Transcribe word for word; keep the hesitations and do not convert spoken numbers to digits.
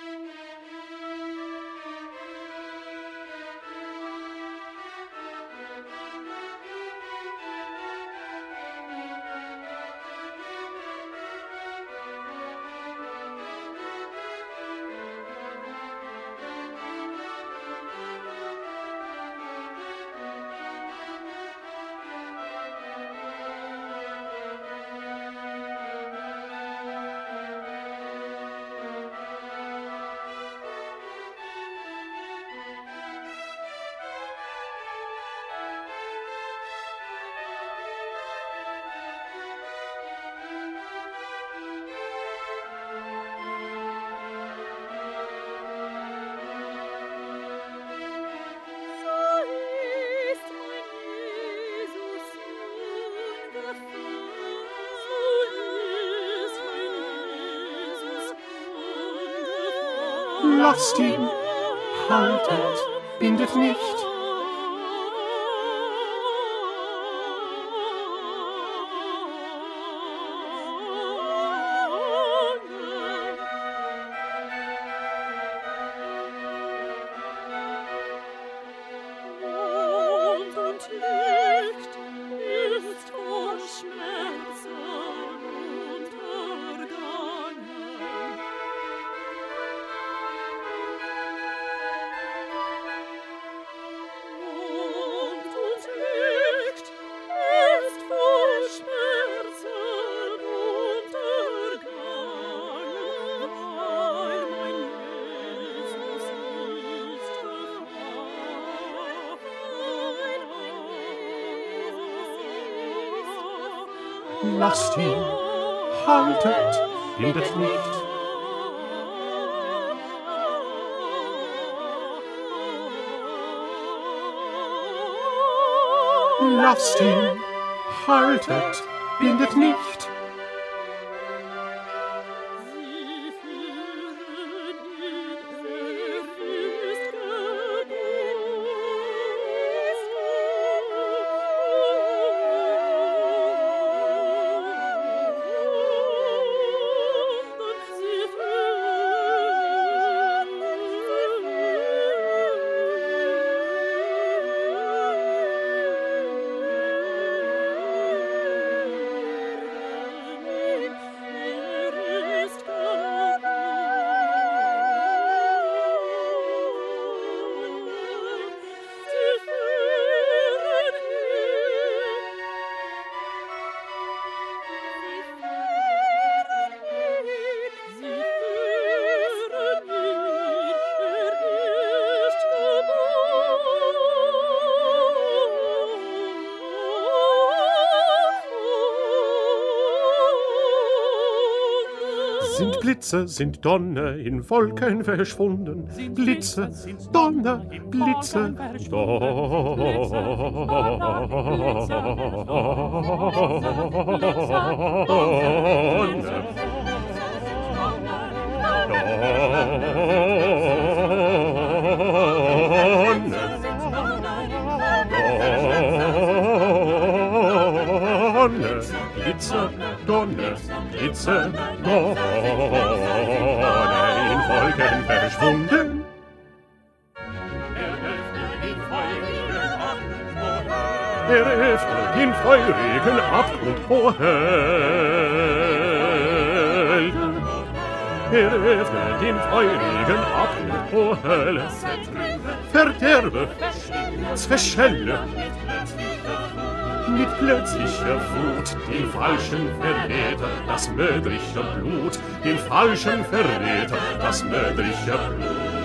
Lasst ihn, haltet, bindet nicht. Lasst ihn, haltet, bindet nicht. Lasst ihn, haltet, bindet nicht. Sind Blitze, sind Donner in Wolken verschwunden. Blitze, Donner, Blitze, Donner, Blitze, Donner, Blitze, Donner in Wolken verschwunden. Er öffnet den feurigen Abgrund vor Helden. Er öffnet den feurigen Abgrund vor Hölle. Verderbe, zerschelle, mit plötzlicher Wut den falschen Verräter, das mörderische Blut, den falschen Verräter, das mörderische Blut.